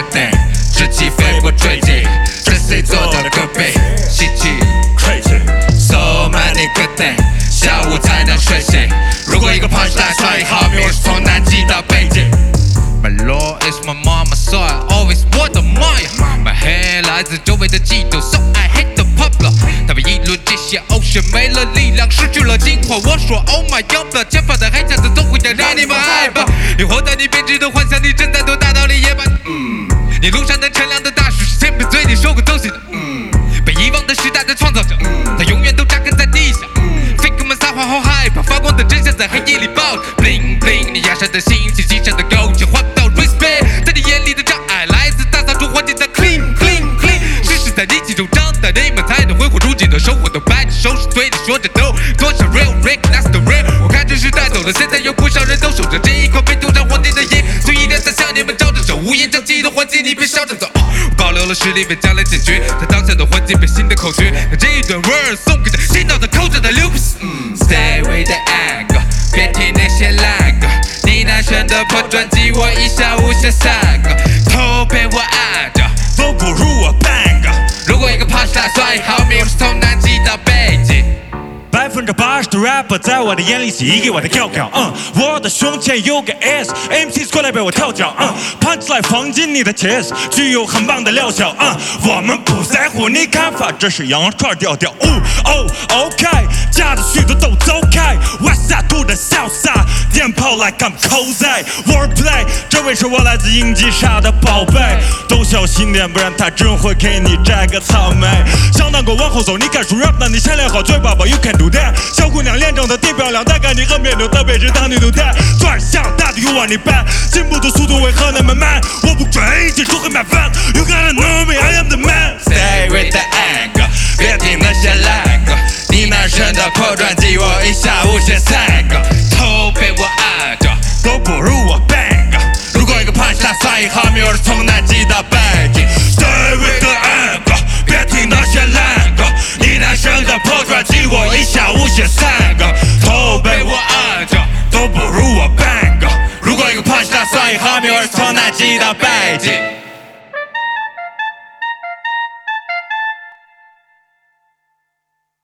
顶，直起飞过坠机，追随坐到了隔壁，袭击 crazy，so many good things， 下午才能睡醒。如果一个 punchline 算1毫米，我是从南极到北极。My law is my mama, so I always want the Maya. My hair 来自周围的嫉妒 ，so I hate the popular。他们议论这些 ocean 没了力量，失去了精华。我说 Oh my God， 前方的黑匣子总会让你们害怕。你活在你编织的幻想，你正在多大道理也把你路上的乘凉的大树是前辈对你说过东西的。被遗忘的时代的创造者，他永远都扎根在地下。Fake 们撒谎后害怕，发光的真相在黑夜里爆。Bling bling， 你压上的心情，机上的勾结，换到 respect。在你眼里的障碍，来自打扫出环境的 clean clean clean。事实在你心中长大，你们才能挥霍如今的生活，都摆着手势推着说着都多少 real Rick，that's the real。我看这时代走了，现在有不少人都守着这一口被涂上黄金的烟，就依然在向你们招着手，乌烟瘴气的环境你别笑着走。保留了实力被将来解决，在当下的环境被新的口诀。那这一段 word 送给这听到的抠着的流皮。Stay with the angle， 别听那些烂歌。你男神的破专辑，我一下午写3个，头被我按着，都不如我半个。如果一个 punchline 算1毫米，我是从南极到北极。 80%的 rapper 在我的眼里是一个我的调调，我的胸前有个 S，MCs 过来陪我跳跳，punchline 放进你的 chest， 具有很棒的疗效，我们不在乎你看法，这是羊肉串调调，OK， 假的虚的都走开 ，West Side to the South Side， 电炮 like I'm cozy，wordplay， 这位是我来自英吉沙的宝贝，都小心点，不然他真会给你摘个草莓。想当个往后走，你敢说 rap， 那你先练好嘴巴吧 ，You can do that。小姑娘脸长得挺漂亮，带感情和面牛的背着当女都带，转向大的又往里搬，进步的速度为何那么慢？我不追，技术很麻烦。You gotta know me, I am the man. Stay with the angle， 别听那些烂歌。你男神的破专辑，我一下午写3个，头被我按着，都不如我半个。如果一个 punchline 算1毫米，我是从南极到北极。Stay with the angle， 别听那些烂歌。你男神的破专辑，我一下午写3个，头被我按着，都不如我半个。如果一个 punchline 算1毫米，我是从南极到北极。